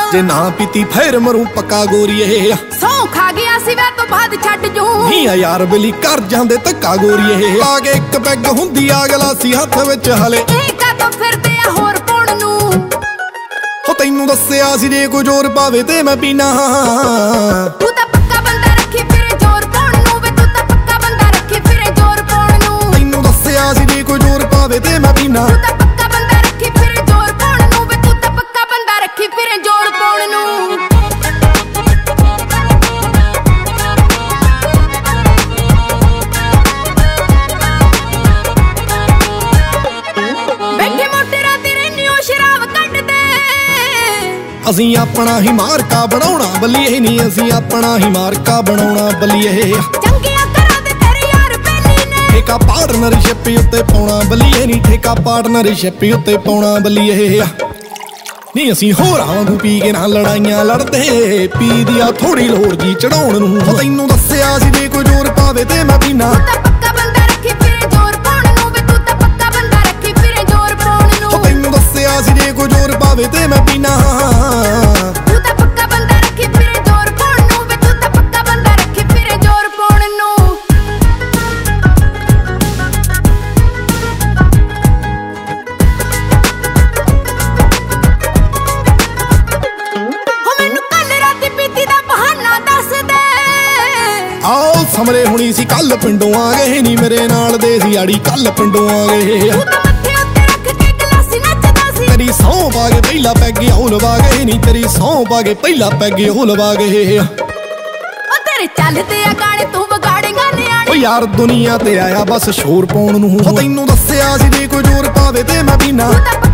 ਜੇ ਨਾ ਪੀਤੀ ਫੇਰ ਮਰੂ ਪੱਕਾ ਗੋਰੀਏ ਸੌ ਖਾ ਗਿਆ ਸੀ ਵੇ ਤੋਂ ਬਾਅਦ ਛੱਡ ਜੂ ਨੀ ਯਾਰ ਬਲੀ ਕਰ ਜਾਂਦੇ ਧੱਕਾ ਗੋਰੀਏ ਆ ਕੇ ਇੱਕ ਪੈਗ ਹੁੰਦੀ ਆ ਗਲਾਸੀ ਹੱਥ ਵਿੱਚ ਹਲੇ ਇਹ ਕਦੋਂ ਫਿਰਦੇ ਆ ਹੋਰ ਪਾਉਣ ਨੂੰ ਹੋ ਤੈਨੂੰ ਦੱਸਿਆ ਸੀ ਜੇ ਕੋਈ ਜ਼ੋਰ ਪਾਵੇ ਤੇ ਮੈਂ ਪੀਣਾ ਤੂੰ ਤਾਂ ਪੱਕਾ ਬੰਦਾ ਰੱਖੀ ਫਿਰੇ ਜ਼ੋਰ ਪਾਉਣ ਨੂੰ ਵੇ ਤੂੰ ਤਾਂ ਪੱਕਾ ਬੰਦਾ ਰੱਖੀ ਫਿਰੇ ਜ਼ੋਰ ਪਾਉਣ ਨੂੰ ਤੈਨੂੰ ਦੱਸਿਆ ਸੀ ਜੇ ਕੋਈ ਜ਼ੋਰ ਪਾਵੇ ਤੇ ਮੈਂ ਪੀਣਾ ਤੂੰ ਤਾਂ ਪੱਕਾ ਬੰਦਾ ਰੱਖੀ ਫਿਰੇ ਜ਼ੋਰ ਪਾਉਣ ਨੂੰ ਵੇ ਤੂੰ ਤਾਂ ਪੱਕਾ ਬੰਦਾ ਰੱਖੀ ਫਿਰੇ ਜ਼ੋਰ ਪਾਉਣ ਨੂੰ ਬੈਠੇ ਮੋਟੇ ਰਾਤੀ ਰਹਿੰਦੀ ਓ ਸ਼ਰਾਬ ਕੱਢਦੇ ਅਸੀਂ ਆਪਣਾ ਹੀ ਮਾਰਕਾ ਬਣਾਉਣਾ ਬੱਲੀਏ ਨਹੀਂ ਅਸੀਂ ਆਪਣਾ ਹੀ ਮਾਰਕਾ ਬਣਾਉਣਾ ਬੱਲੀਏ ਚੰਗੀਆਂ ਕਰਾਂ ਦੇ ਤੇਰੇ ਯਾਰ ਬੇਲੀ ਨੇ ਠੇਕਾ ਪਾਰਟਨਰਸ਼ਿਪ ਉੱਤੇ ਪਾਉਣਾ ਬੱਲੀਏ ਨਹੀਂ ਠੇਕਾ ਪਾਰਟਨਰਸ਼ਿਪ ਉੱਤੇ ਪਾਉਣਾ ਬੱਲੀਏ ਨਹੀਂ ਅਸੀਂ ਹੋਰਾਂ ਵਾਂਗੂ ਪੀ ਕੇ ਨਾ ਲੜਾਈਆਂ ਲੜਦੇ ਪੀ ਦਿਆ ਥੋੜੀ ਲੋੜ ਜੀ ਚੜਾਉਣ ਨੂੰ ਤੈਨੂੰ ਦੱਸਿਆ ਸੀ ਜੇ ਕੋਈ ਜ਼ੋਰ ਪਾਵੇ ਤੇ ਮੈਂ ਪੀਣਾ ਤੂੰ ਤਾਂ ਪੱਕਾ ਬੰਦਾ ਰੱਖੀ ਫਿਰੇ ਜ਼ੋਰ ਪਾਉਣ ਨੂੰ ਵੇ ਤੂੰ ਤਾਂ ਪੱਕਾ ਬੰਦਾ ਰੱਖੀ ਫਿਰੇ ਜ਼ੋਰ ਪਾਉਣ ਨੂੰ ਤੈਨੂੰ ਦੱਸਿਆ ਸੀ ਜੇ ਕੋਈ ਜ਼ੋਰ ਪਾਵੇ ਤੇ ਮੈਂ ਪੀਣਾ ਤੂੰ ਤਾਂ ਪੱਕਾ ਬੰਦਾ ਰੱਖੀ ਫਿਰੇ ਜ਼ੋਰ ਪਾਉਣ ਨੂੰ ਵੇ ਤੂੰ ਤਾਂ ਪੱਕਾ ਬੰਦਾ ਰੱਖੀ ਫਿਰੇ ਜ਼ੋਰ ਪਾਉਣ ਨੂੰ ਹੋ ਮੈਨੂੰ ਕੱਲ ਰਾਤੀ ਪੀਤੀ ਦਾ ਬਹਾਨਾ ਦੱਸ ਦੇ ਆਓ ਸਮਰੇ ਹੁਣੀ ਸੀ ਕੱਲ ਪਿੰਡੋਂ ਆ ਗਏ ਨਹੀਂ ਮੇਰੇ ਨਾਲ ਦੇ ਸੀ ਆੜੀ ਕੱਲ ਪਿੰਡੋਂ ਆ ਗਏ ਤੂੰ ਤਾਂ ਮੱਥੇ ਉੱਤੇ ਰੱਖ ਕੇ ਗਲਾਸੀ ਨੱਚਦਾ ਸੀ ਤੇਰੀ ਸਹੁੰ ਪਾ ਕੇ ਪਹਿਲਾ ਪੈਗ ਉਹ ਲਵਾ ਗਏ ਨਹੀਂ ਤੇਰੀ ਸਹੁੰ ਪਾ ਕੇ ਪਹਿਲਾ ਪੈਗ ਉਹ ਲਵਾ ਗਏ ਉਹ ਤੇਰੇ ਚੱਲਦੇ ਆ ਗਾਣੇ ਤੂੰ ਵਿਗਾੜੇਗਾ ਓ ਨਿਆਣੇ ਯਾਰ ਦੁਨੀਆ ਤੇ ਆਇਆ ਬਸ ਸ਼ੋਰ ਪਾਉਣ ਨੂੰ ਤੈਨੂੰ ਦੱਸਿਆ ਸੀ ਜੇ ਕੋਈ ਜ਼ੋਰ ਪਾਵੇ ਤੇ ਮੈਂ ਪੀਣਾ ਤੂੰ ਤਾਂ